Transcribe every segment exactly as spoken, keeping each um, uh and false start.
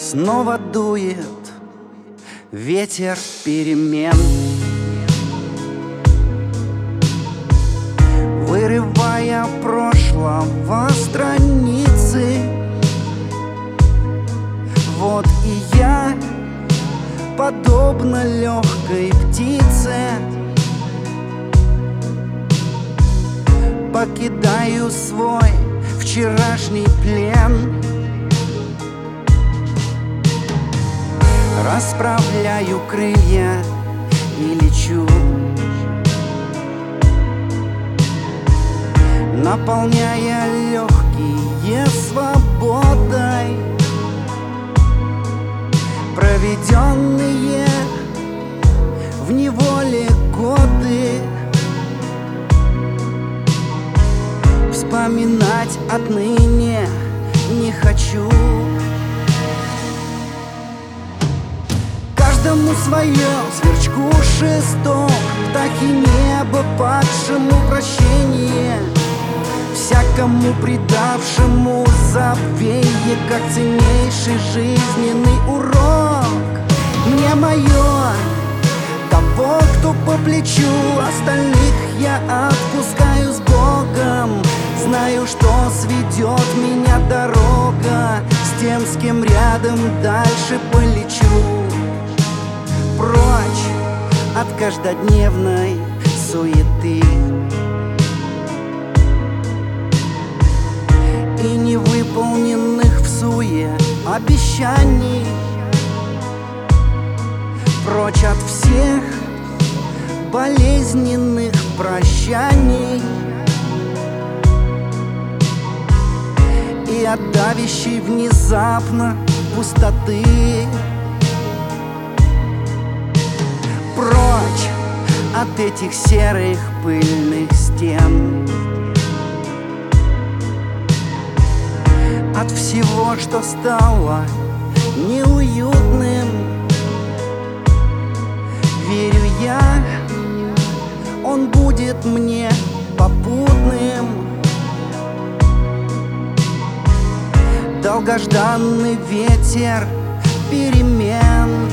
Снова дует ветер перемен, вырывая прошлого страницы. Вот и я, подобно легкой птице, покидаю свой вчерашний плен. Расправляю крылья и лечу, наполняя легкие свободой, проведенные в неволе годы. Вспоминать отныне не хочу. Каждому свое, сверчку шесток, птахи неба падшему прощение, всякому предавшему забвенье, как ценнейший жизненный урок. Мне мое, того, кто по плечу, остальных я отпускаю с Богом. Знаю, что сведет меня дорога с тем, с кем рядом дальше полечу. Прочь от каждодневной суеты и невыполненных всуе обещаний. Прочь от всех болезненных прощаний и от давящей внезапно пустоты. Прочь от этих серых пыльных стен, от всего, что стало неуютным. Верю я, он будет мне попутным. Долгожданный ветер перемен.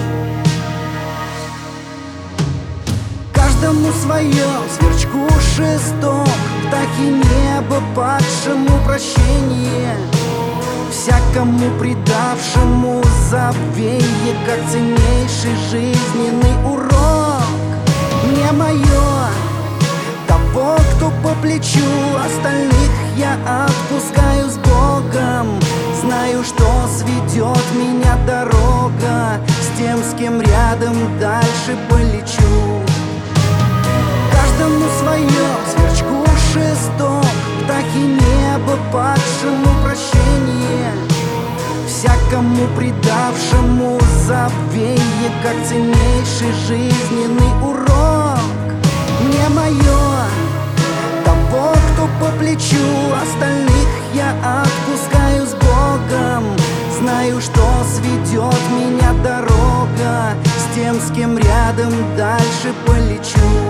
Каждому свое, сверчку шесток, птахи неба падшему прощение, всякому предавшему забвенье, как ценнейший жизненный урок. Мне мое, того, кто по плечу, остальных я отпускаю с Богом. Знаю, что сведет меня дорога с тем, с кем рядом дальше полечу. Каждому свое, сверчку шесток, птахи неба падшему прощение, всякому предавшему забвенье, как ценнейший жизненный урок. Мне мое, того, кто по плечу, остальных я отпускаю с Богом. Знаю, что сведет меня дорога с тем, с кем рядом дальше полечу.